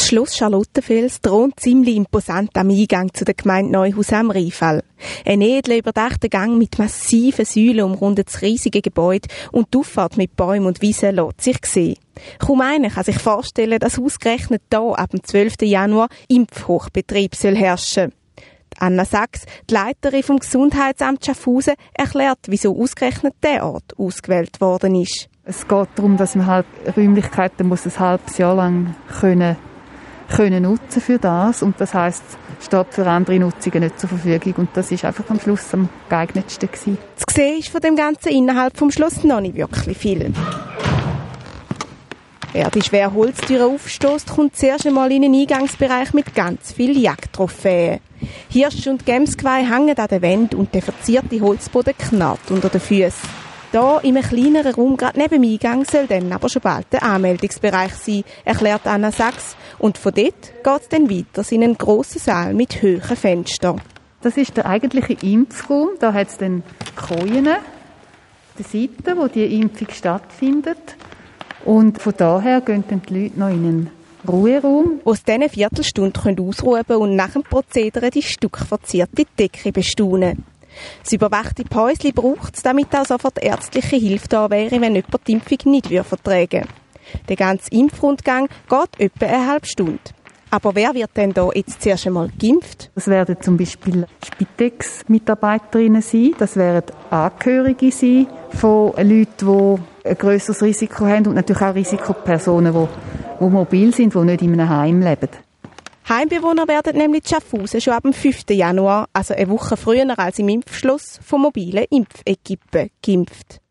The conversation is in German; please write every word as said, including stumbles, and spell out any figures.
Das Schloss Charlottenfels thront ziemlich imposant am Eingang zu der Gemeinde Neuhaus am Rheinfall. Ein edler, überdachter Gang mit massiven Säulen umrundet das riesige Gebäude und die Auffahrt mit Bäumen und Wiesen lässt sich sehen. Kaum einer kann sich vorstellen, dass ausgerechnet hier ab dem zwölften Januar Impfhochbetrieb soll herrschen. Anna Sachs, die Leiterin vom Gesundheitsamt Schaffhausen, erklärt, wieso ausgerechnet der Ort ausgewählt worden ist. Es geht darum, dass man halt Räumlichkeiten muss ein halbes Jahr lang können, können nutzen für das. Und das heisst, es steht für andere Nutzungen nicht zur Verfügung. Und das ist einfach am Schluss am geeignetsten gewesen. Zu sehen ist von dem Ganzen innerhalb vom Schloss noch nicht wirklich viel. Wer die schwere Holztüre aufstößt, kommt zuerst einmal in einen Eingangsbereich mit ganz vielen Jagdtrophäen. Hirsche und Gemsgeweih hängen an der Wand und der verzierte Holzboden knarrt unter den Füßen. Hier, in einem kleineren Raum, gerade neben dem Eingang, soll dann aber schon bald der Anmeldungsbereich sein, erklärt Anna Sachs. Und von dort geht es dann weiter in einen grossen Saal mit hohen Fenstern. Das ist der eigentliche Impfraum. Da hat es dann Kojen, die Seite, wo die Impfung stattfindet. Und von daher gehen dann die Leute noch in einen Ruheraum, wo sie dann eine Viertelstunde ausruhen können und nach dem Prozedere die stuckverzierte Decke bestaunen. Das überwachte Päuschen braucht es, damit auch sofort ärztliche Hilfe da wäre, wenn jemand die Impfung nicht vertragen würde. Der ganze Impfrundgang geht etwa eine halbe Stunde. Aber wer wird denn da jetzt zuerst einmal geimpft? Das werden zum Beispiel Spitex-Mitarbeiterinnen sein, das werden Angehörige sein von Leuten, die ein grösseres Risiko haben und natürlich auch Risikopersonen, die, die mobil sind, die nicht in einem Heim leben. Heimbewohner werden nämlich in Schaffhausen schon ab dem fünften Januar, also eine Woche früher als im Impfschluss, von mobilen Impfequipen geimpft.